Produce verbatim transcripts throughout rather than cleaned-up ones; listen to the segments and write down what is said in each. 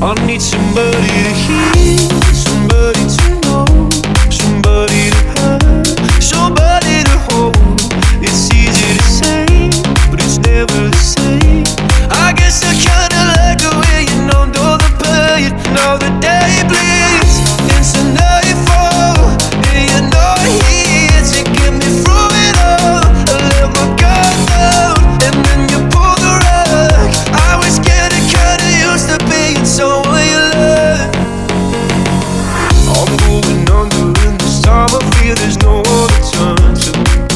I need somebody to hear, somebody to know, somebody to have, somebody to hold. It's easy to say, but it's never the same. I guess I kinda like the way you numbed all the pain. Now the day bleeds into nightfall, and you're not here to get me through it all. I let my guard down, and then you pull the rug. I was getting kinda used to being someone you love. I'm moving under, and this time I feel there's no other turn to.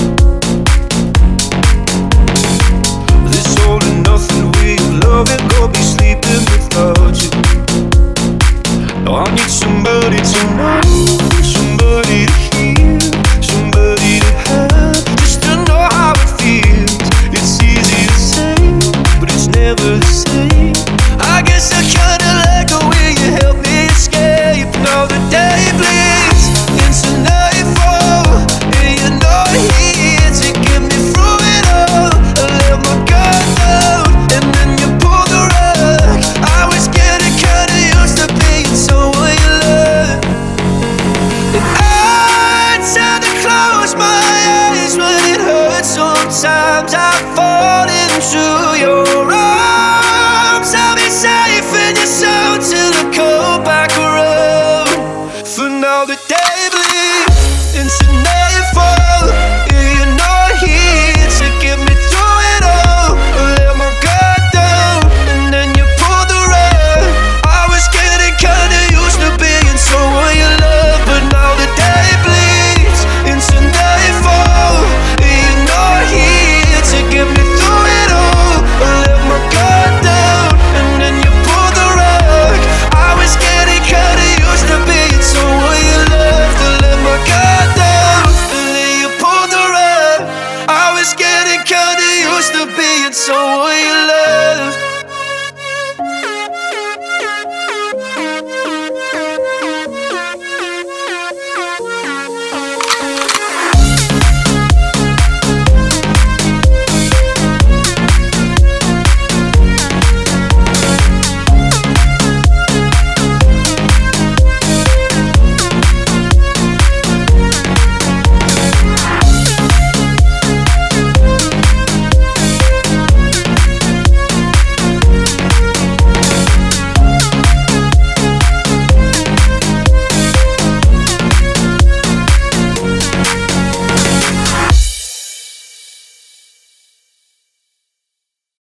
This all and nothing way of loving, go be sleeping without you. Now I need somebody to know, somebody to hear, somebody to have, just to know how it feels. It's easy to say, but it's never the same. I guess I kinda like the way you help me escape. Now the day bleeds into nightfall, and you're not here to get me through it all. I let my guard down, and then you pull the rug. I was getting kinda used to being someone you love. And I tend to close my eyes when it hurts. Sometimes I fall into your arms. I'll be safe in your sound till I come back around. For now the day bleeds into nightfall, and you're not here to get me through it all. I let my guard down, and then you pull the rug. I was getting kinda used to being someone you love, but now the day bleeds into nightfall, and you're not here to get me through it all. I let my guard down, and then you pull the rug. I was getting kinda used to being someone you loved. I let my guard down, and then you pull the rug. I was getting kinda used to being someone you loved.